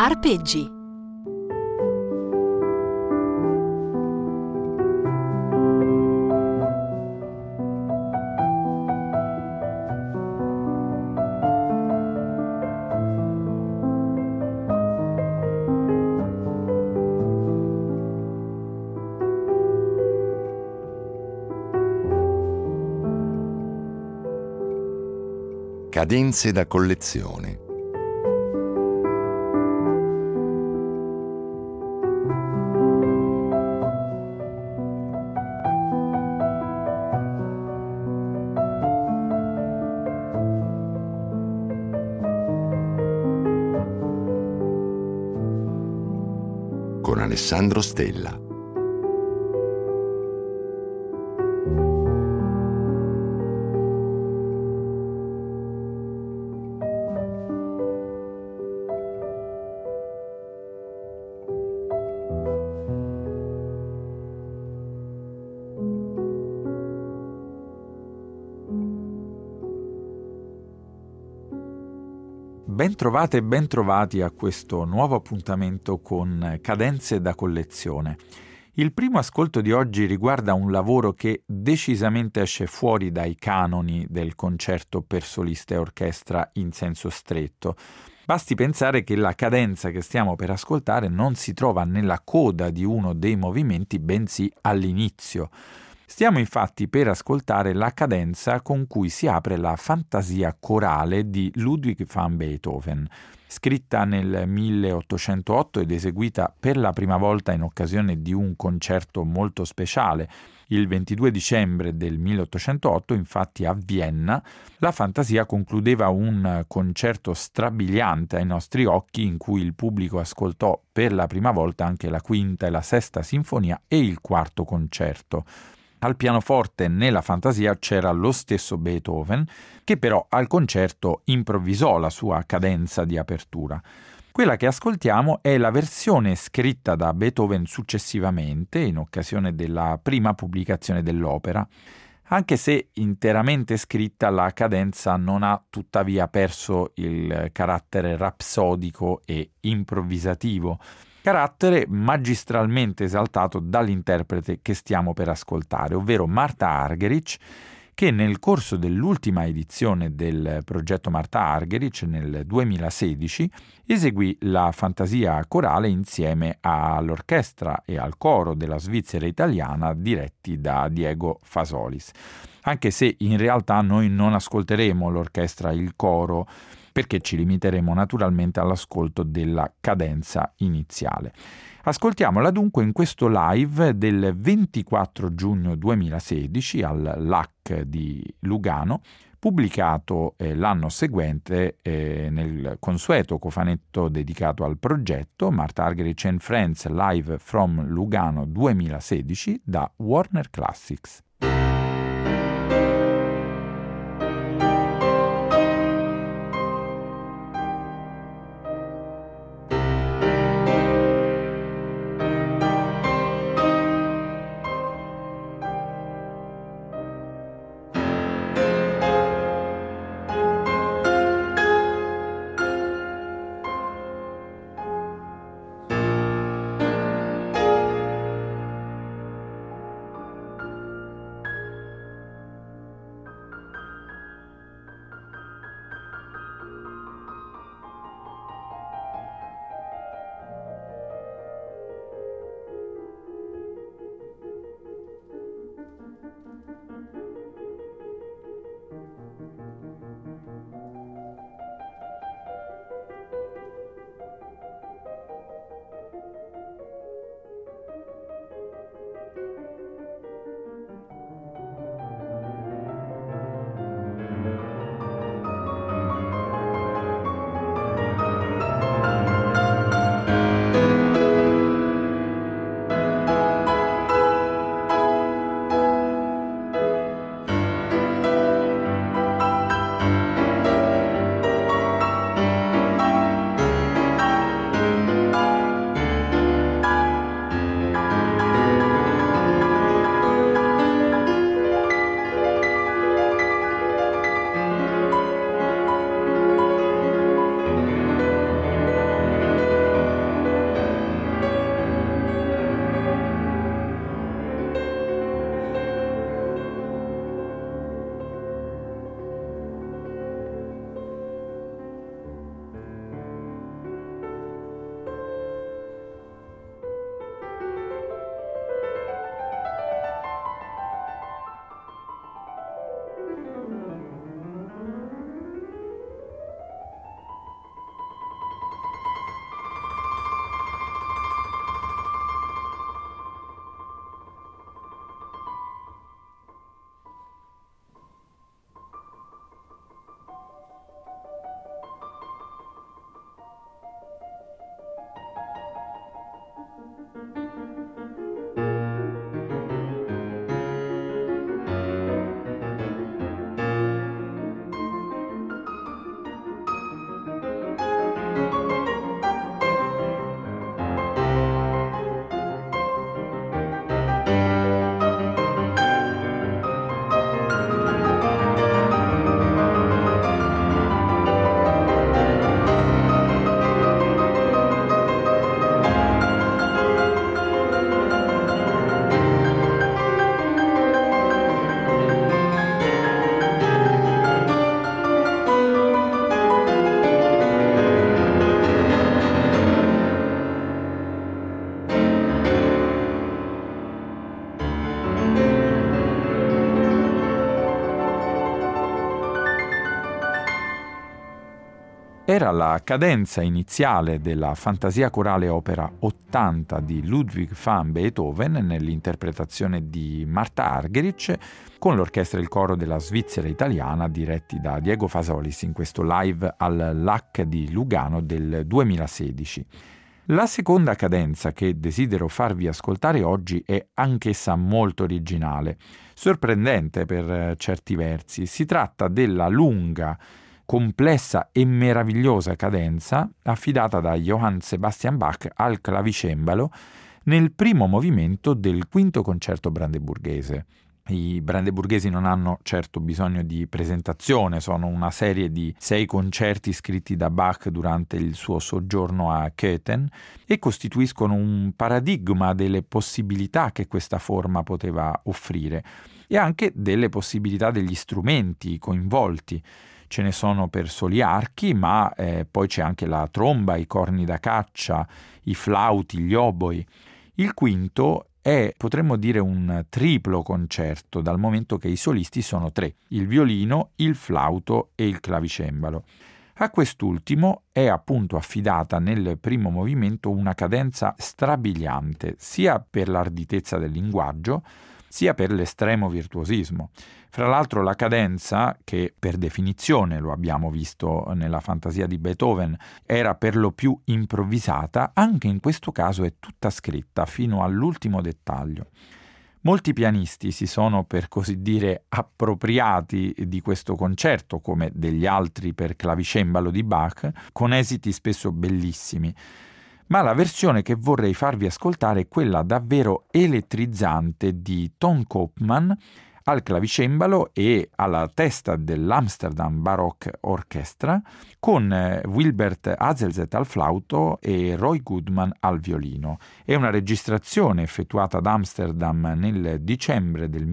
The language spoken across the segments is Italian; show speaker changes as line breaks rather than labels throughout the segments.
Arpeggi.
Cadenze da collezione. Con Alessandro Stella.
Bentrovate e bentrovati a questo nuovo appuntamento con Cadenze da collezione. Il primo ascolto di oggi riguarda un lavoro che decisamente esce fuori dai canoni del concerto per solista e orchestra in senso stretto. Basti pensare che la cadenza che stiamo per ascoltare non si trova nella coda di uno dei movimenti, bensì all'inizio. Stiamo infatti per ascoltare la cadenza con cui si apre la fantasia corale di Ludwig van Beethoven, scritta nel 1808 ed eseguita per la prima volta in occasione di un concerto molto speciale. Il 22 dicembre del 1808, infatti a Vienna, la fantasia concludeva un concerto strabiliante ai nostri occhi in cui il pubblico ascoltò per la prima volta anche la quinta e la sesta sinfonia e il quarto concerto. Al pianoforte nella fantasia c'era lo stesso Beethoven, che però al concerto improvvisò la sua cadenza di apertura. Quella che ascoltiamo è la versione scritta da Beethoven successivamente, in occasione della prima pubblicazione dell'opera. Anche se interamente scritta, la cadenza non ha tuttavia perso il carattere rapsodico e improvvisativo, carattere magistralmente esaltato dall'interprete che stiamo per ascoltare, ovvero Martha Argerich, che nel corso dell'ultima edizione del progetto Martha Argerich nel 2016 eseguì la fantasia corale insieme all'orchestra e al coro della Svizzera italiana diretti da Diego Fasolis. Anche se in realtà noi non ascolteremo l'orchestra e il coro, perché ci limiteremo naturalmente all'ascolto della cadenza iniziale. Ascoltiamola dunque in questo live del 24 giugno 2016 al LAC di Lugano, pubblicato l'anno seguente nel consueto cofanetto dedicato al progetto Martha Argerich and Friends Live from Lugano 2016 da Warner Classics. era la cadenza iniziale della Fantasia corale opera 80 di Ludwig van Beethoven nell'interpretazione di Marta Argerich con l'orchestra e il coro della Svizzera italiana diretti da Diego Fasolis in questo live al LAC di Lugano del 2016. La seconda cadenza che desidero farvi ascoltare oggi è anch'essa molto originale, sorprendente per certi versi. Si tratta della lunga, complessa e meravigliosa cadenza affidata da Johann Sebastian Bach al clavicembalo nel primo movimento del quinto concerto brandeburghese. I brandeburghesi non hanno certo bisogno di presentazione, sono una serie di 6 concerti scritti da Bach durante il suo soggiorno a Köthen e costituiscono un paradigma delle possibilità che questa forma poteva offrire e anche delle possibilità degli strumenti coinvolti. Ce ne sono per soli archi, ma poi c'è anche la tromba, i corni da caccia, i flauti, gli oboi. Il quinto è, potremmo dire, un triplo concerto, dal momento che i solisti sono 3, il violino, il flauto e il clavicembalo. A quest'ultimo è appunto affidata nel primo movimento una cadenza strabiliante, sia per l'arditezza del linguaggio, sia per l'estremo virtuosismo. Fra l'altro la cadenza, che per definizione, lo abbiamo visto nella Fantasia di Beethoven, era per lo più improvvisata, anche in questo caso è tutta scritta fino all'ultimo dettaglio. Molti pianisti si sono, per così dire, appropriati di questo concerto, come degli altri per clavicembalo di Bach, con esiti spesso bellissimi. Ma la versione che vorrei farvi ascoltare è quella davvero elettrizzante di Ton Koopman al clavicembalo e alla testa dell'Amsterdam Baroque Orchestra, con Wilbert Hazelset al flauto e Roy Goodman al violino. È una registrazione effettuata ad Amsterdam nel dicembre del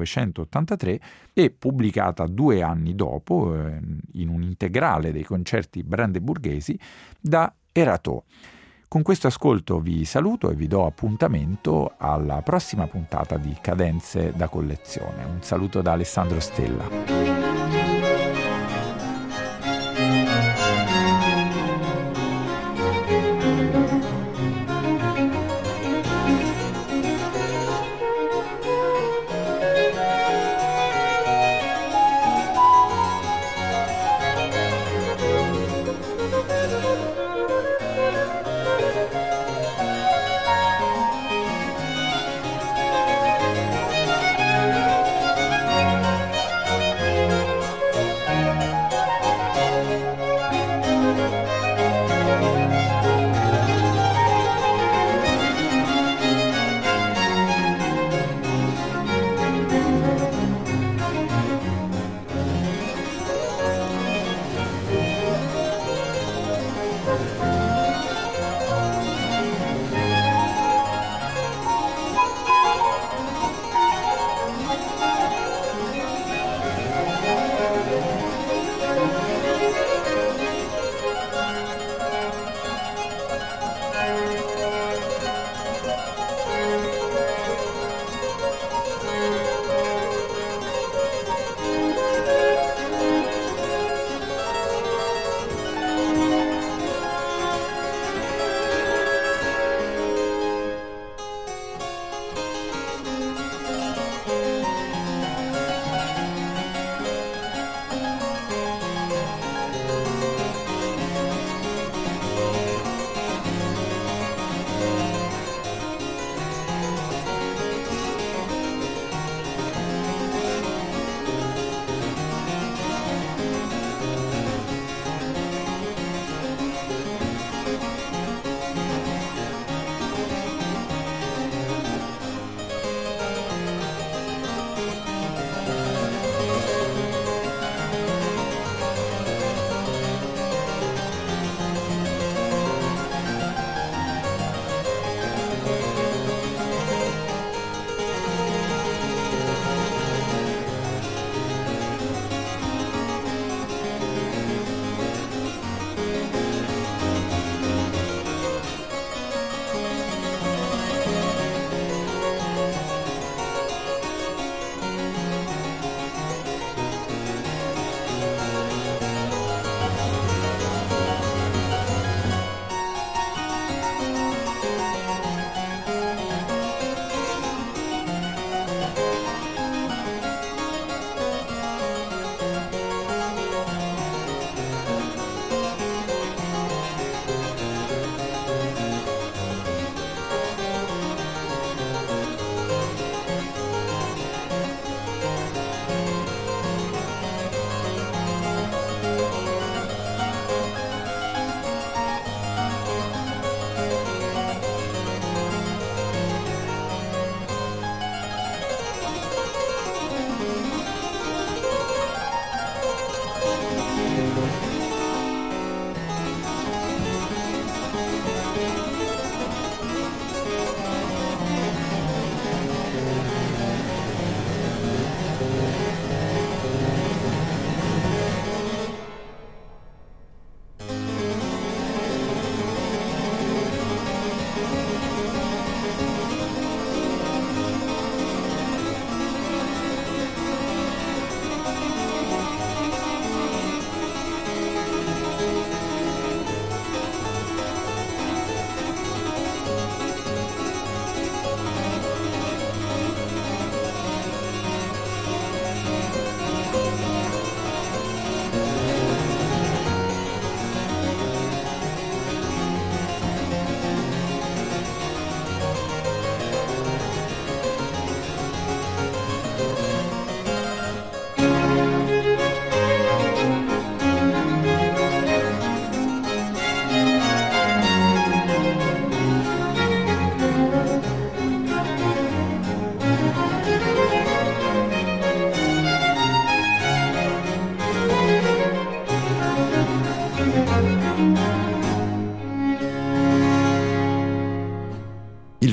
1983 e pubblicata 2 anni dopo in un integrale dei concerti brandeburghesi da Eratot. Con questo ascolto vi saluto e vi do appuntamento alla prossima puntata di Cadenze da collezione. Un saluto da Alessandro Stella.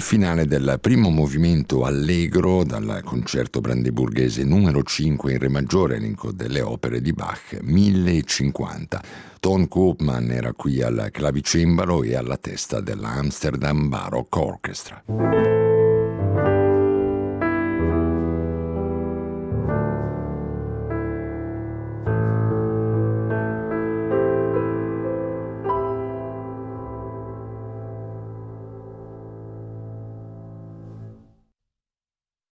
finale del primo movimento allegro dal concerto brandeburghese numero 5 in re maggiore, elenco delle opere di Bach, 1050. Ton Koopman era qui al clavicembalo e alla testa della Amsterdam Baroque Orchestra.